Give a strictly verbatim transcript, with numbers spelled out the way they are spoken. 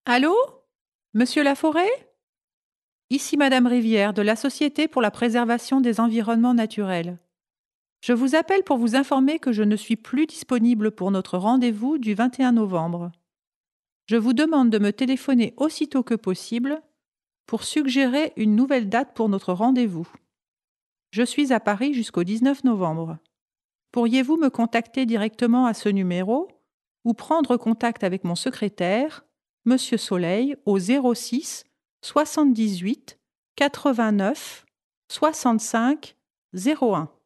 Allô? Monsieur Laforêt? Ici Madame Rivière de la Société pour la préservation des environnements naturels. Je vous appelle pour vous informer que je ne suis plus disponible pour notre rendez-vous du vingt et un novembre. Je vous demande de me téléphoner aussitôt que possible pour suggérer une nouvelle date pour notre rendez-vous. Je suis à Paris jusqu'au dix-neuf novembre. Pourriez-vous me contacter directement à ce numéro ou prendre contact avec mon secrétaire, Monsieur Soleil, au zéro six soixante-dix-huit quatre-vingt-neuf soixante-cinq zéro un.